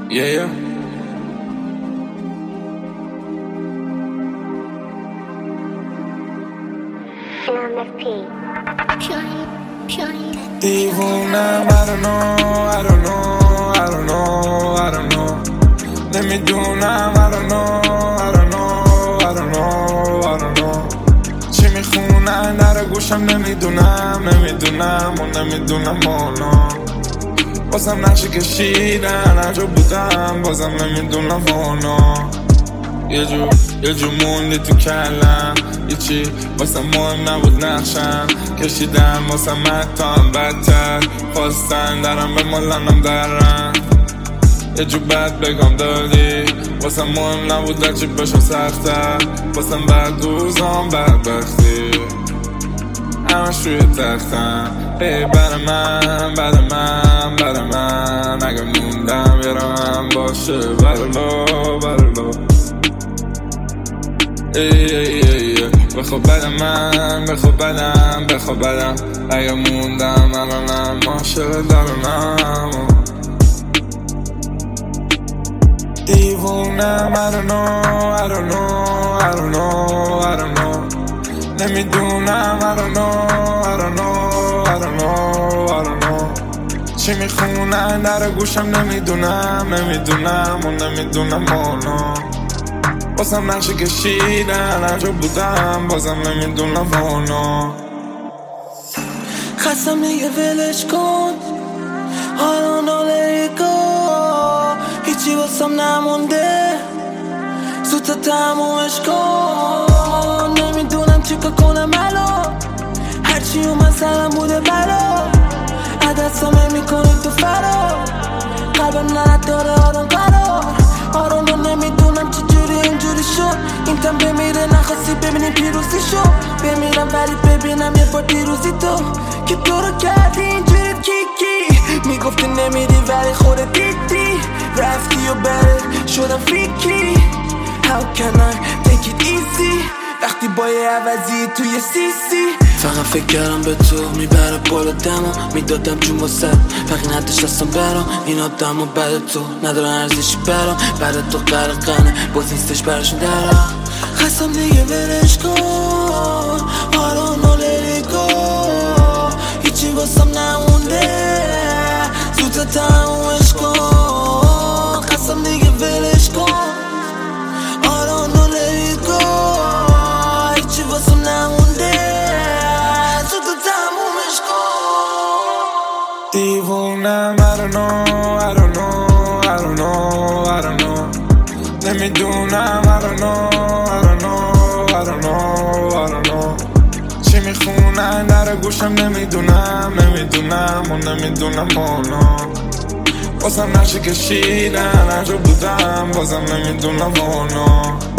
Yeah. دیوونم I don't know نمیدونم I don't know چی میخونن در گوشم نمیدونم اونا بازم نقشه کشیدن هر جا بودم بازم نمیدونم اونا یه جو موندی تو کلم یه چی واسه مهم نبود نقشم کشیدم واسه متان بدتر خواستن درم به مالنم درم یه جو بد بگم دادی واسه مهم نبود هرچی بشم سختر واسم بعد روزام بدبختی همش روی تختم بر من اگه موندم یه راهم باشه برالو بخواب بدم اگه موندم الانم عاشق درونم دیوونم I don't know نمیدونم I don't know چی میخونن در گوشم نمیدونم اونا بازم نقشه کشیدن هر جا بودم بازم نمیدونم اونا خستم دیگه ولش کن I don't know let it go هیچی واسم نمونده زودتا تمومش کن نمیدونم چیکار کنم الان هرچی اومد سرم بوده بلا عدستم میکنی تو فرار قلبم نداره آروم نمیدونم چجوری اینجوری شد این تن بمیره نخواستی ببینی پیروزی شد بمیرم ولی ببینم یه بار پیروزی تو که تو رو کردی اینجوری کیکی میگفتی نمیری ولی خودت دیدی رفتی و برد شدم فیکی How can I take it easy وقتی با یه عوضی توی سیسی فقط فکر کردم به تو میبره بالا دمو میدادم جون واسه فقط نداشت دستم برام این آدم و بعد تو ندارن ارزشی برام بعد تو غرقنه باز نیستش برشون درم خستم دیگه ولش کن I don't know let it go هیچی واسم نمونده زودتا تمومش کن خستم دیگه ولش کن دیوونم I don't know نمیدونم I don't know چی میخونن در گوشم نمیدونم اونا بازم نقشه کشیدن هر جا بودم بازم نمیدونم اونا